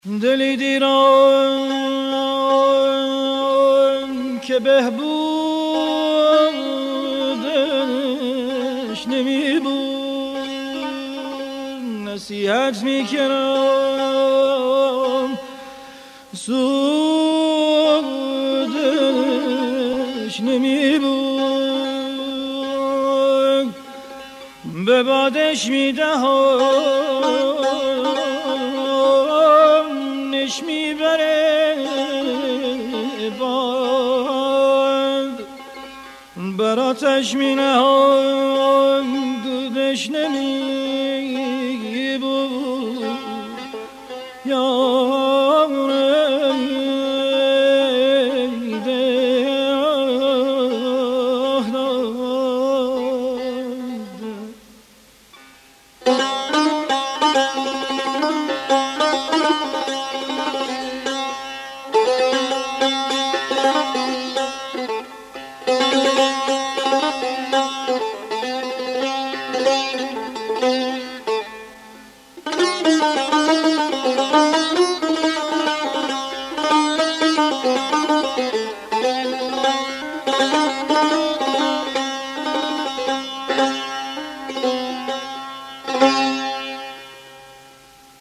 دلی دیران که بهبودش نمی بود، نصیحت می کردم سودش نمی بود، به بادش می دهم میبره باد، براتش می نهام دودش نمی بود